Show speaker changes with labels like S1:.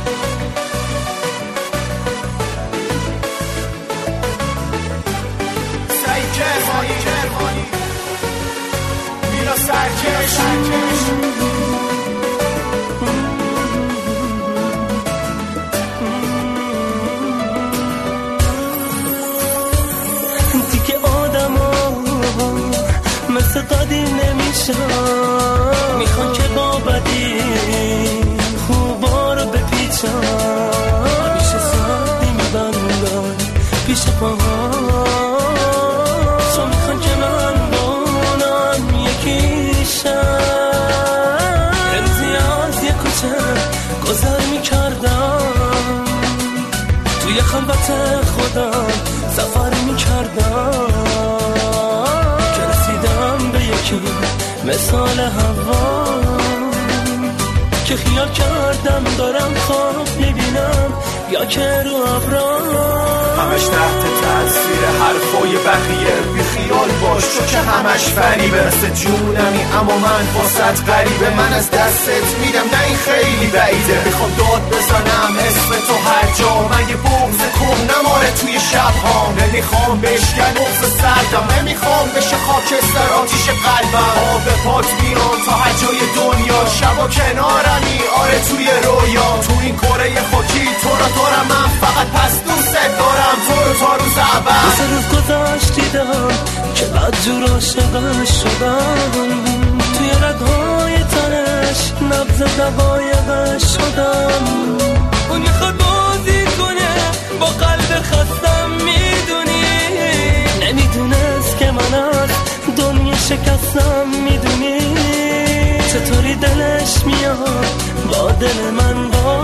S1: کرمانی میلا سرکش
S2: دیگه آدم ها مثل قدیم نمیشن، میخوان که با بدی خوبا رو بپیچن، همیشه سختی میبندن پیش پاها، میخوان که من بانم یکیشن. امزی از یک کوچه گذر میکردم، توی خلوت خودم سفر میکردم، که رسیدم به یکی مثال هوا، که خیال کردم دارم خواب میبینم یا که رو ابرام.
S1: همش تحت تاثیر حرفای بقیه، بی خیال باش تو که همش فریبه، مثل جونمی اما من واسط غریبه، من از دستت میدم نه این خیلی بعیده، میخوام داد بزنم اسم تو هر جا، من یه بغض کهنماره توی شبها، نمیخوام بشکن بغض سردم، نمیخوام بشه خاکستر آتیش قلبم، آب پات میام تا هر جای دنیا، شبا کنارمی آره توی رویا، تو این کره خاکی تو را دارم من، فقط پس دوست دارم تو رو تا روز اول.
S2: سه روز گذشت دیدم که بدجور عاشقش شدم، توی رگهای تنش نبض دقایقش شدم، اون میخواد بازی کنه با قلب خستم، میدونی نمیدونست که من از دنیا شکستم، میدونی چطوری دلش میاد با دل من با